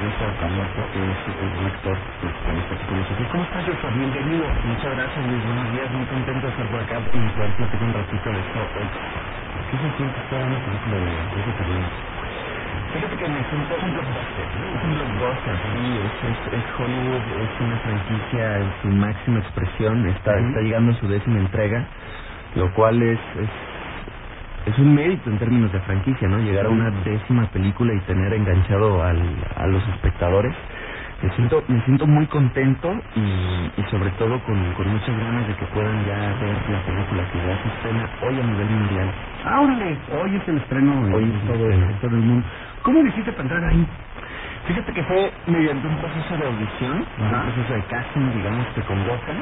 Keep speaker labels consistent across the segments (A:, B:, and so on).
A: protagonista de Camuerto es un actor con esta filosofía. ¿Cómo estás, Joshua? Bienvenido. Muchas gracias, Luis. Buenos días. Muy contento de estar por acá y poder platicar un ratito de esto. ¿Qué se siente estar en una película de ese periodo? Fíjate que me siento un blockbuster, ¿no? Es un blockbuster, sí, es Hollywood, es una franquicia en su máxima expresión, está llegando a su 10ª entrega, lo cual es un mérito en términos de franquicia, ¿no? Llegar a una 10ª película y tener enganchado a los espectadores. Me siento muy contento y sobre todo con muchas ganas de que puedan ya ver la película que ya se estrena hoy a nivel mundial.
B: ¡Órale! Hoy es el estreno en todo el mundo. ¿Cómo le hiciste para entrar ahí?
A: Fíjate que fue mediante un proceso de audición, un proceso de casting, digamos, que convocan.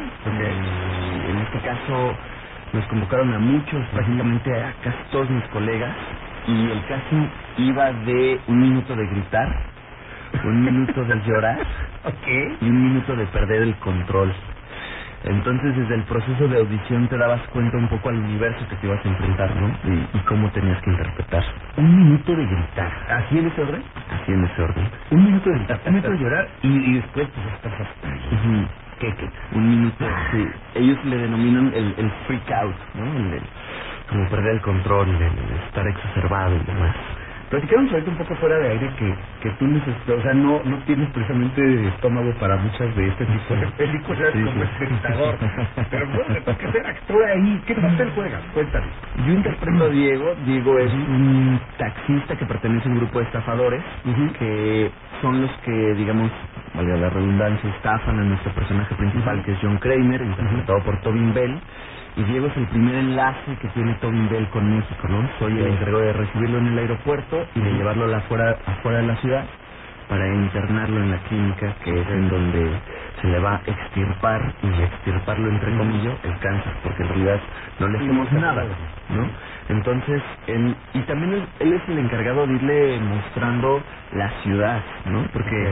A: En este caso nos convocaron a muchos, prácticamente a casi todos mis colegas, y el casting iba de 1 minuto de gritar, 1 minuto de llorar y 1 minuto de perder el control. Entonces, desde el proceso de audición te dabas cuenta un poco al universo que te ibas a enfrentar, ¿no? Y cómo tenías que interpretar.
B: 1 minuto de gritar. ¿Así en ese orden?
A: Así en ese orden.
B: 1 minuto de gritar, 1 minuto de llorar y después pues estás hasta ahí.
A: ¿Qué? 1 minuto, sí. Ellos le denominan el freak out, ¿no? Como perder el control, el estar exacerbado y demás.
B: Platicamos ahorita un poco fuera de aire que tú necesitas, o sea, no tienes precisamente estómago para muchas de este tipo de películas como espectador. Pero bueno, te toca ser actor ahí. ¿Qué papel juegas? Cuéntame.
A: Yo interpreto a Diego. Diego es un taxista que pertenece a un grupo de estafadores que son los que, digamos, valga la redundancia, estafan a nuestro personaje principal, que es John Kramer, interpretado por Tobin Bell. Y Diego es el primer enlace que tiene Tobin Bell con México, ¿no? Soy el encargado de recibirlo en el aeropuerto y de llevarlo afuera de la ciudad para internarlo en la clínica, que es en donde se le va a extirpar, y extirparlo entre comillas, el cáncer, porque en realidad no le hacemos nada, ¿no? Entonces, y también él es el encargado de irle mostrando la ciudad, ¿no? Porque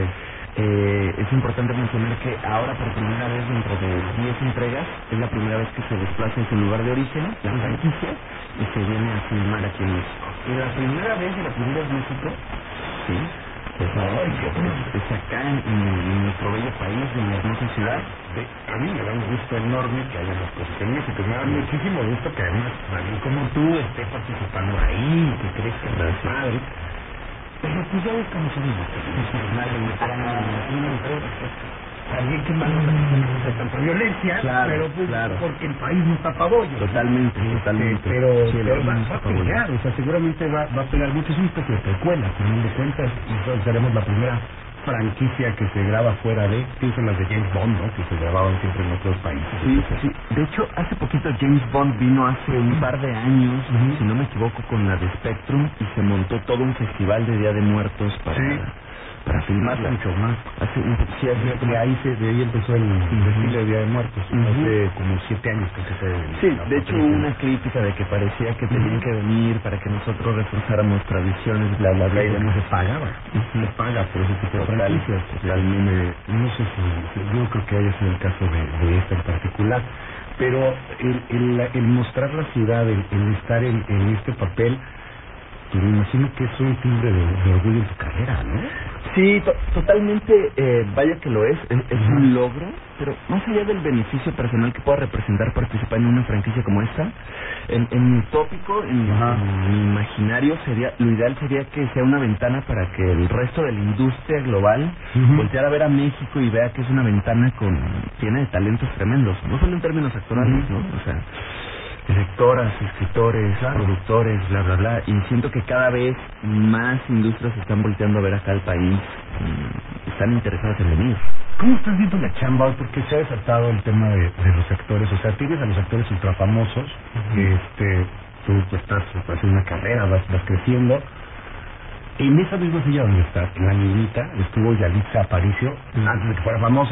A: es importante mencionar que ahora por primera vez dentro de 10 entregas es la primera vez que se desplaza en su lugar de origen, la franquicia, y se viene a filmar aquí en México.
B: ¿Y la primera vez en México?
A: Sí. Es acá en nuestro bello país, en la hermosa ciudad.
B: A mí me da un gusto enorme que haya más cosas en México. Me da muchísimo gusto que además alguien como tú esté participando ahí, que crezca las madres. Pero pues ya ves cómo son las alguien que más no tanta violencia, pero pues porque el país no está para bollo.
A: Totalmente.
B: Pero va a pegar, o sea, seguramente va a pegar mucho. Es un especie de precuela, al final de cuentas, y entonces seremos la primera franquicia que se graba fuera de, pienso en las de James Bond, ¿no? Que se grababan siempre en otros países.
A: Sí. De hecho, hace poquito James Bond vino hace un par de años, si no me equivoco, con la de Spectrum, y se montó todo un festival de Día de Muertos para filmarla.
B: Mucho más.
A: De
B: ahí empezó el desfile de Día de Muertos. Hace como 7 años que se
A: Sí, de hecho hubo una crítica de que parecía que tenían que venir para que nosotros reforzáramos tradiciones, bla, bla, bla, y
B: no se pagaba. Se paga por ese tipo de franquicias.
A: Totalmente.
B: No sé si, yo creo que haya sido el caso de esta en particular. Pero el mostrar la ciudad, el estar en este papel, me imagino que es un timbre de orgullo en tu carrera, ¿no?
A: Sí, totalmente, vaya que lo es un logro, pero más allá del beneficio personal que pueda representar participar en una franquicia como esta, en mi tópico, en mi imaginario, lo ideal sería que sea una ventana para que el resto de la industria global volteara a ver a México y vea que es una ventana tiene talentos tremendos, no solo en términos actorales, ¿no? O sea, directoras, escritores, productores, bla, bla, bla, y siento que cada vez más industrias se están volteando a ver acá al país y están interesadas en venir.
B: ¿Cómo estás viendo la chamba? Porque se ha desatado el tema de los actores, o sea, tienes a los actores ultrafamosos, tú estás haciendo una carrera, vas creciendo. En esa misma silla donde estás, en la niñita, estuvo Yalitza Aparicio antes de que fuera famosa.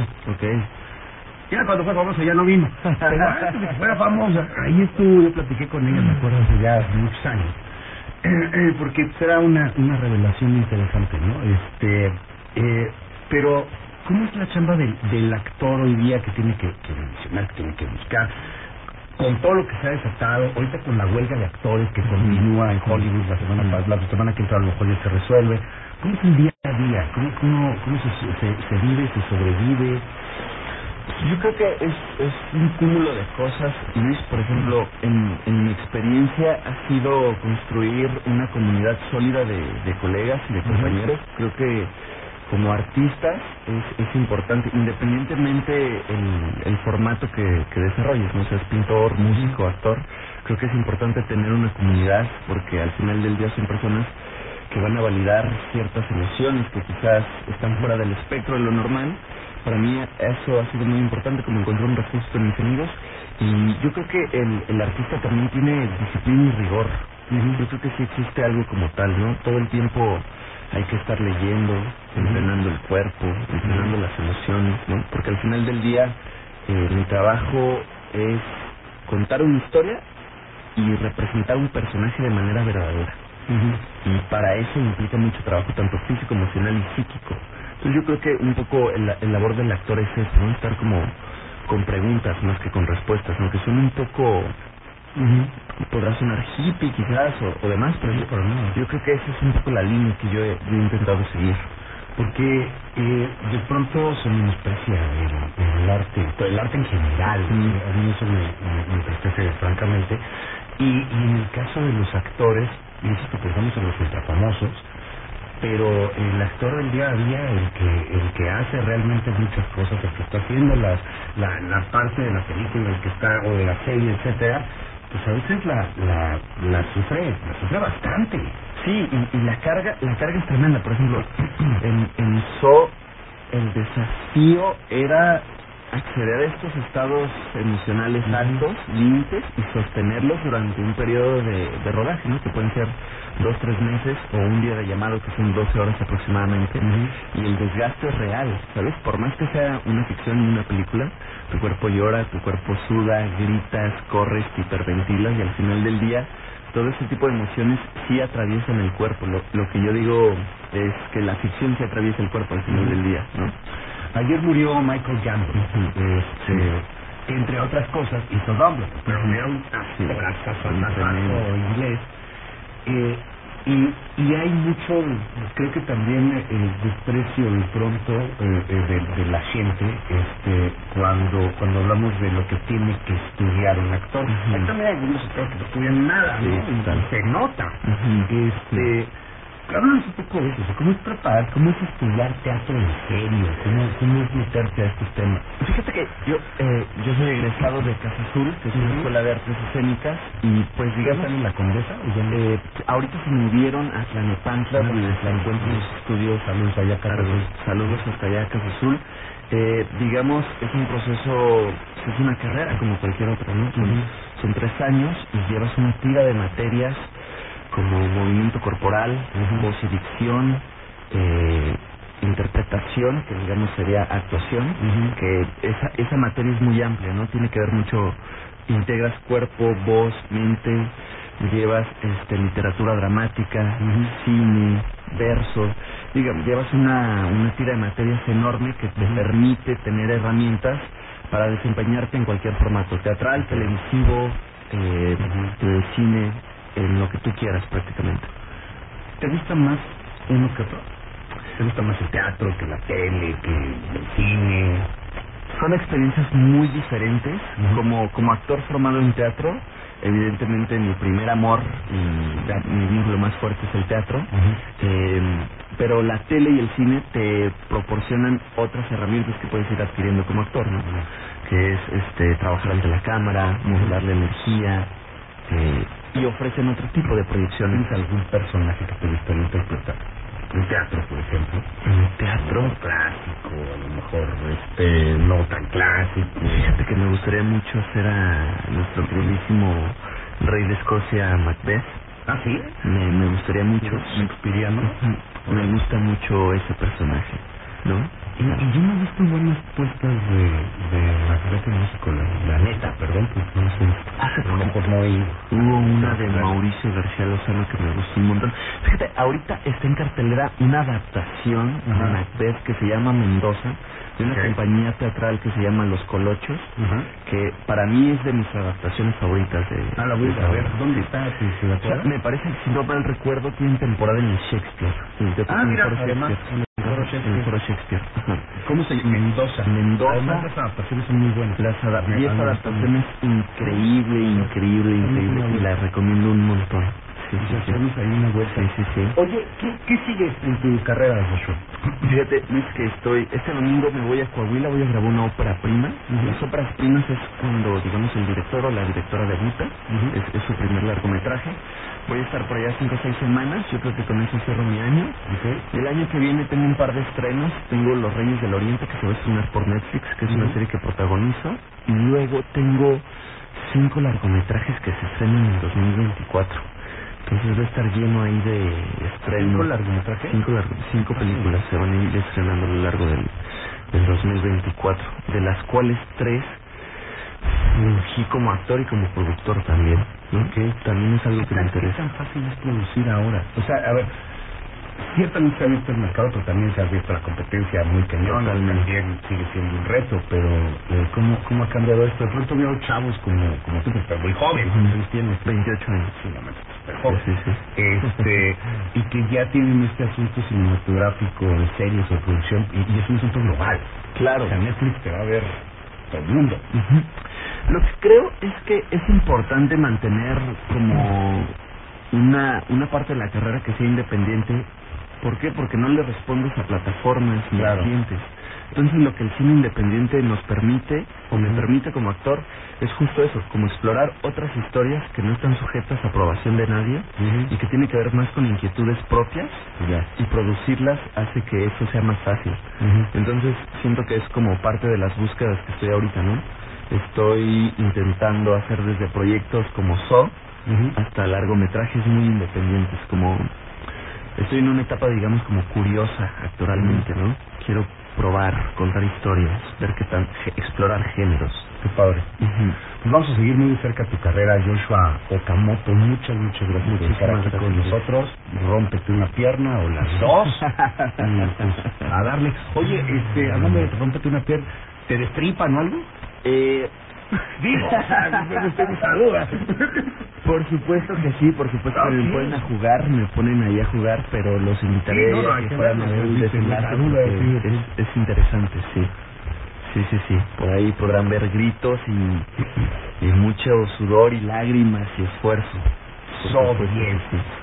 B: Ya cuando fue famosa ya no vino, pero antes de que fuera famosa, ahí estuvo, yo platiqué con ella, me acuerdo, hace ya muchos años, porque será una revelación interesante, ¿no? Pero, ¿cómo es la chamba del actor hoy día que tiene que mencionar, que tiene que buscar? Con todo lo que se ha desatado, ahorita con la huelga de actores que continúa en Hollywood, la semana que entra a lo mejor ya se resuelve, ¿Cómo es el día a día? ¿Cómo se vive, se sobrevive?
A: Yo creo que es un cúmulo de cosas, Luis. Por ejemplo, en mi experiencia ha sido construir una comunidad sólida de colegas y de compañeros. Creo que como artistas es importante, independientemente el formato que desarrolles, no seas pintor, músico, actor, creo que es importante tener una comunidad, porque al final del día son personas que van a validar ciertas emociones que quizás están fuera del espectro de lo normal. Para mí eso ha sido muy importante, como encontrar un refugio con mis amigos. Y yo creo que el artista también tiene disciplina y rigor. Yo creo que sí existe algo como tal, ¿no? Todo el tiempo hay que estar leyendo, entrenando el cuerpo, entrenando las emociones, ¿no? Porque al final del día mi trabajo es contar una historia y representar un personaje de manera verdadera. Y para eso implica mucho trabajo, tanto físico, emocional y psíquico. Entonces yo creo que un poco el labor del actor es eso, ¿no? Estar como con preguntas más que con respuestas, aunque suene un poco, podrá sonar hippie quizás o demás, pero yo creo que esa es un poco la línea que yo he intentado seguir.
B: Porque de pronto se menosprecia el arte en general. A mí eso me entristece francamente. Y en el caso de los actores, y eso que pensamos en los ultrafamosos, pero el actor del día a día, el que hace realmente muchas cosas, el que está haciendo la parte de la película, el que está, o de la serie, etcétera, pues a veces la sufre bastante.
A: Sí, y la carga es tremenda. Por ejemplo, en So el desafío era acceder a estos estados emocionales altos, límites, y sostenerlos durante un periodo de rodaje, ¿no? Que pueden ser 2-3 meses o un día de llamado, que son 12 horas aproximadamente. Y el desgaste es real, ¿sabes? Por más que sea una ficción y una película, tu cuerpo llora, tu cuerpo suda, gritas, corres, te hiperventilas, y al final del día todo ese tipo de emociones sí atraviesan el cuerpo. Lo que yo digo es que la ficción sí atraviesa el cuerpo al final del día, ¿no?
B: Ayer murió Michael Gambon, que entre otras cosas hizo Dumbledore, pero era un actorazo inglés. Y hay mucho, creo que también desprecio de pronto de la gente cuando hablamos de lo que tiene que estudiar un actor. Hay también algunos actores que no estudian nada, ¿no? Y se nota. Háblanos un poco de eso, ¿cómo es preparar, cómo es estudiar teatro en serio? ¿Cómo es meterte a estos temas?
A: Fíjate que yo soy egresado de Casa Azul, que es una escuela de artes escénicas, y pues digamos...
B: ¿Están en la Condesa?
A: Ahorita se movieron a Tlanepantla, donde se encuentran los estudios.
B: Saludos allá,
A: saludos hasta allá, Casa Azul. Digamos, es un proceso, es una carrera como cualquier otra, ¿no? Son 3 años y llevas una tira de materias como movimiento corporal, voz y dicción, interpretación, que digamos sería actuación, que esa materia es muy amplia, ¿no? Tiene que ver mucho, integras cuerpo, voz, mente, llevas literatura dramática, cine, verso, digamos, llevas una tira de materias enorme que te permite tener herramientas para desempeñarte en cualquier formato, teatral, televisivo, cine, en lo que tú quieras prácticamente.
B: ¿Te gusta más uno que otro? ¿Te gusta más el teatro que la tele, que el cine?
A: Son experiencias muy diferentes. Como actor formado en teatro, evidentemente mi primer amor y mi vínculo más fuerte es el teatro. Pero la tele y el cine te proporcionan otras herramientas que puedes ir adquiriendo como actor, ¿no? Que es trabajar ante la cámara, modular la energía, y ofrecen otro tipo de proyecciones.
B: ¿Tienes algún personaje que te gustaría interpretar? En teatro, por ejemplo.
A: En teatro
B: clásico, a lo mejor no tan clásico.
A: Fíjate que me gustaría mucho hacer a nuestro queridísimo rey de Escocia, Macbeth.
B: ¿Ah, sí?
A: Me gustaría mucho.
B: Shakespeareano.
A: Me gusta mucho ese personaje, ¿no?
B: Y yo no he visto buenas puestas de Macbeth en México, la neta, perdón, pues no sé. A lo mejor no hay...
A: Hubo una de Mauricio García Lozano que me gustó un montón. Fíjate, ahorita está en cartelera una adaptación de Macbeth que se llama Mendoza, de una compañía teatral que se llama Los Colochos, que para mí es de mis adaptaciones favoritas de...
B: la voy a ver. ¿Dónde está?
A: Me parece que, si no mal recuerdo, tiene temporada en el Shakespeare.
B: Mira, además...
A: El Foro Shakespeare.
B: ¿Cómo se llama? Mendoza.
A: Además,
B: las adaptaciones son muy buenas.
A: Y esa adaptación es increíble, y la recomiendo un montón.
B: Sí. Ahí una vuelta.
A: Sí.
B: Oye, ¿qué sigues en tu carrera, Joshua?
A: Fíjate, Luis, que este domingo me voy a Coahuila, voy a grabar una ópera prima. Las óperas primas es cuando, digamos, el director o la directora debuta, es su primer largometraje. Voy a estar por allá 5 o 6 semanas, yo creo que con eso cierro mi año. El año que viene tengo un par de estrenos, tengo Los Reyes del Oriente, que se va a estrenar por Netflix, que es una serie que protagonizo, y luego tengo 5 largometrajes que se estrenan en 2024. Entonces va a estar lleno ahí de estrenos.
B: ¿5 largometrajes?
A: 5 películas se van a ir estrenando a lo largo del 2024, de las cuales 3 fungí como actor y como productor también, ¿no? Que también es algo que me interesa.
B: ¿Qué tan fácil es producir ahora? O sea, a ver, ciertamente se ha abierto el mercado, pero también se ha abierto la competencia muy cañona. También sigue siendo un reto, pero ¿cómo ha cambiado esto? De pronto veo chavos como tú, que estás muy joven.
A: Tienes 28 años.
B: Sí, no, súper joven.
A: Sí.
B: Y que ya tienen este asunto cinematográfico de series o producción, y es un asunto global.
A: Claro.
B: O sea, Netflix te va a ver todo el mundo.
A: Lo que creo es que es importante mantener como una parte de la carrera que sea independiente. ¿Por qué? Porque no le respondes a plataformas ni a clientes. Entonces lo que el cine independiente nos permite, o me permite como actor, es justo eso, como explorar otras historias que no están sujetas a aprobación de nadie y que tiene que ver más con inquietudes propias, y producirlas hace que eso sea más fácil. Entonces siento que es como parte de las búsquedas que estoy ahorita, ¿no? Estoy intentando hacer desde proyectos como So hasta largometrajes muy independientes, como estoy en una etapa, digamos, como curiosa actoralmente, ¿no? Quiero probar, contar historias, ver qué tan, explorar géneros.
B: Qué padre. Pues vamos a seguir muy de cerca tu carrera, Joshua Okamoto. Muchas gracias por estar aquí con nosotros. Rómpete una pierna o las dos y pues a darle. Oye, hablando de rómpete una pierna, ¿te destripan o algo? Digo, me tengo esa duda.
A: Por supuesto que sí, por supuesto que me ponen a jugar, me ponen ahí a jugar, pero los invitaré a que puedan ver el desenlace, es interesante, sí. Por ahí podrán ver gritos y mucho sudor y lágrimas y esfuerzo.
B: Bien.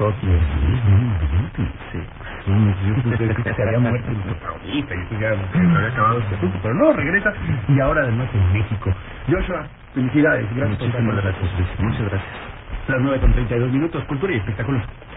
A: Sí.
B: Yo pensé que se había muerto el protagonista y ya se había acabado este asunto, pero no, regresa y ahora además en México. Joshua, felicidades, gracias.
A: Muchísimas gracias, Luis. Muchas gracias.
B: Las 9:32 minutos, Cultura y Espectáculos.